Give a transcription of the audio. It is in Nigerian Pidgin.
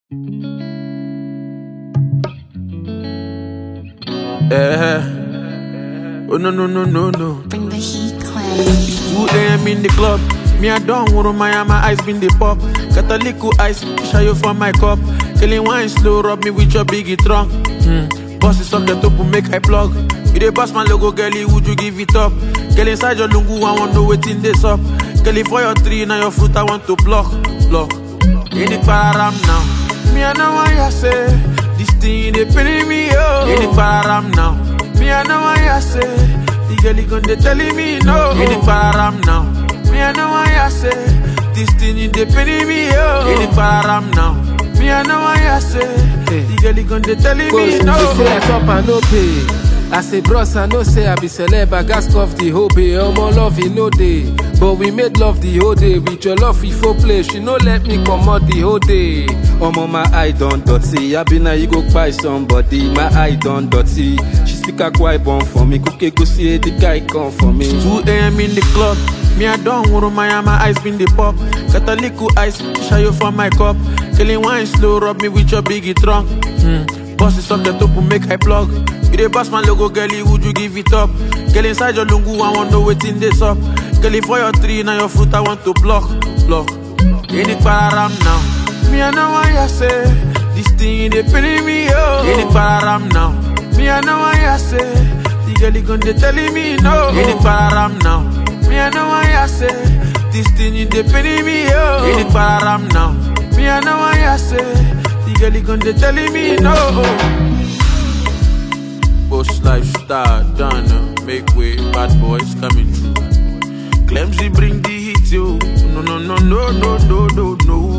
Oh no. Bring the heat, clan. It's 2 a.m. in the club. Me I don't want my eyes been the pop. Got a little ice, show you for my cup. Killing wine slow, rub me with your biggie trunk. Boss is up the top, make I plug. You dey boss my logo, girlie, would you give it up? Girl inside your lungu, I want to wait in this up. Girlie for your tree, now your fruit I want to block. In the param now. Me I know why I say this thing they penny me oh. In the param now. Me I know why I say the girlie gon' they telling me no. In the param now. Me I know why I say this thing they penny me oh. In the param now. Me I know why I say the girlie gon' they telling me no. They say I chop and no pay. I say bros, I know say I be celeb, I gas off the whole bay. Omo love in no day, but we made love the whole day. With your love we for play, she no let me come out the whole day. Omo my eye don't dirty, I be now you go buy somebody. My eye don't dirty, she speak a quiet born for me. Cookie go see the guy come for me. 2 a.m. in the club, me I don't want my eyes been the pop. Got a little ice, show you for my cup. Killing wine slow, rub me with your biggie trunk. Boss is up the top, make I plug. You dey boss my logo, girlie, would you give it up? Girl inside your lungu, I want to wait in this up. Girlie for your tree, now your fruit I want to block. In the param now. Me I know why I say this thing they penny me oh. In the param now. Me I know why I say the girlie gon' they telling me no. In the param now. Me I know why I say this thing they penny me oh. In the param now. Me I know why I say the girlie gon' they telling me no. Boss lifestyle done, make way, bad boys coming through. Clemsy bring the heat, yo. No.